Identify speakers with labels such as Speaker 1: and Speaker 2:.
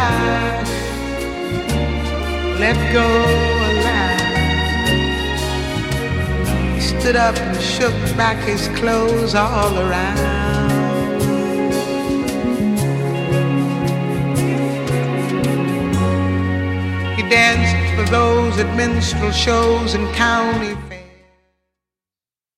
Speaker 1: life, let go of life. He stood up and shook back his clothes all around. He danced for those at minstrel shows and county